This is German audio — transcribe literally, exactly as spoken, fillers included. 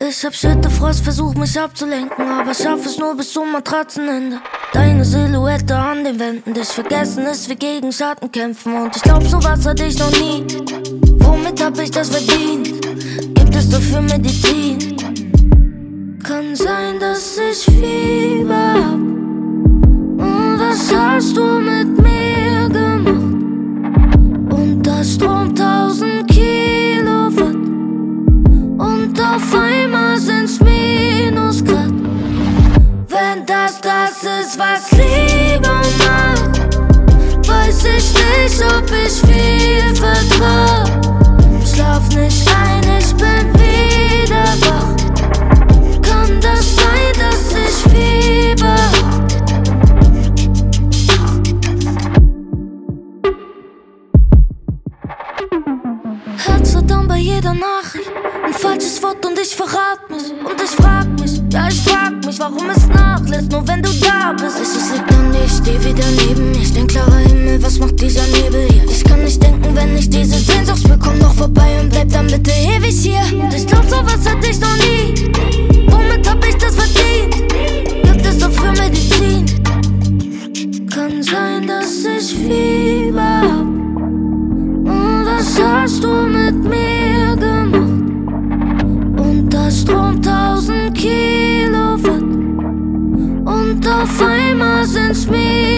Ich hab Schüttefrost, versuch mich abzulenken, aber schaff es nur bis zum Matratzenende. Deine Silhouette an den Wänden, dich vergessen ist wie gegen Schatten kämpfen. Und ich glaub, sowas hatte ich noch nie. Womit hab ich das verdient? Gibt es dafür Medizin? Kann sein, dass ich Fieber hab. Und was hast du mit mir gemacht? Und da Strom tausend Kilowatt. Und auf einmal sind's Minusgrad. Wenn das das ist, was Liebe macht, weiß ich nicht, ob ich viel vertrag. Schlaf nicht ein, ich bin wieder wach. Kann das sein, dass ich Fieber hab? Herzrattern bei jeder Nachricht, ein falsches Wort und ich verrat mich. Und ich frag mich, ja ich frag mich, warum es nachlässt, nur wenn du da bist. Es ist liegt an dir, ich steh wieder neben mir. Stein klarer Himmel, was macht dieser Nebel hier? Ich kann nicht denken, wenn ich diese Sehnsucht spür. Komm doch vorbei und bleib dann bitte ewig hier. Und ich glaub, sowas hatte ich noch nie. Womit hab ich das verdient? Gibt es dafür Medizin? Kann sein, dass ich Fieber hab. Und was hast du mit mir gemacht? Und da Strom tausend Kilowatt. Und auf einmal sind's mir